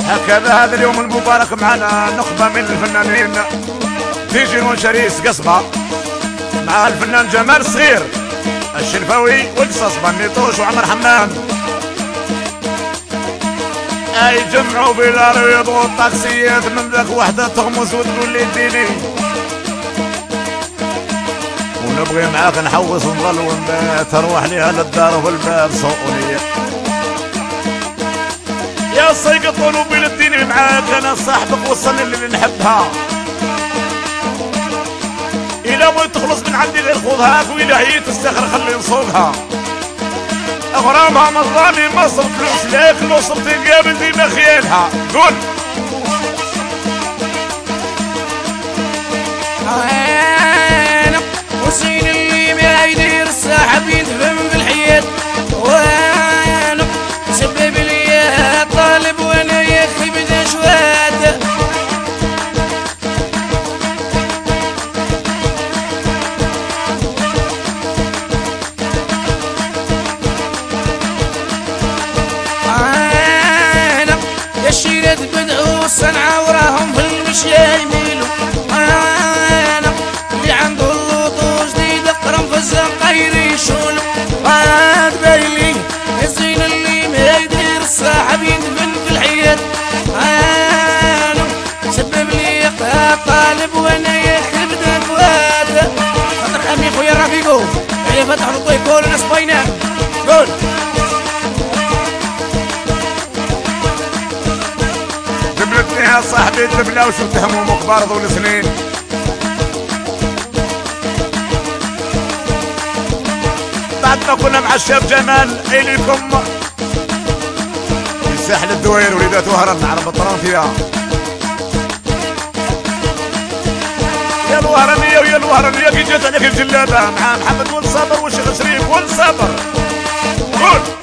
هكذا هذا اليوم المبارك معنا نخبة من الفنانين تيجي وشريس قصبة مع الفنان جمال الصغير الشنفاوي والقصص بنيطوش وعمر حمام. اي جمعوا بالاريض والطاكسيات من ذاك وحده تغمس وتقول لي اديني ونبغي معاك نحوس ونظل ونبات تروح ليها للدار وفي الباب صونيه يا صيق الطلوب اديني معاك انا صاحبك وصلني اللي نحبها إلا بغيت تخلص من عندي غير خذها وإلا هي تستخر خلي نصوبها أغرامها مظلامي ما صرت فلوس لكن وصلت نقابل ديما خيالها قول أنا وسين اللي ما يدير الساحب يدفن بالحياة وأنا سبب لي طالب وأنا يخي بدا شواد الشيرات بدعوا الصنعة وراهم في المشي يميلوا أنا اللي عنده اللوطو جديد قرن في الزنقير يشولوا عاد بايلي الزين اللي ما يدير الصاحب يندفن في الحياة أنا سبب لي طالب وانا يخرب دفوات خاطر امي خويا رفيقو علي فتح له يقول ناس بينام قول دبلتني يا صاحبي دبله وشو تهموا كبار ذول سنين بعدنا كنا مع الشيف جمال اليكم في ساحل الدوير وليدات وهران على بطران فيها يا الوهرانية ويا الوهرانية كي جات عليك الجلابة مع محمد والصابر والشيخ شريف والصابر